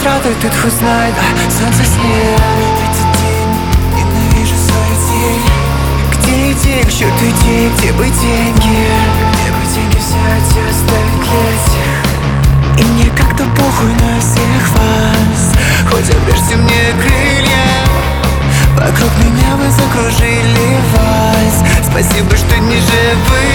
радует, тут хоть знает, солнце снег. Третий день, ненавижу свою тень. Где идеи, к черту идеи, где бы деньги? Где бы деньги взять и оставить лететь? И мне как-то похуй на всех вас, хоть обрежьте мне крылья. Вокруг меня вы закружили вас. Спасибо, что не живы.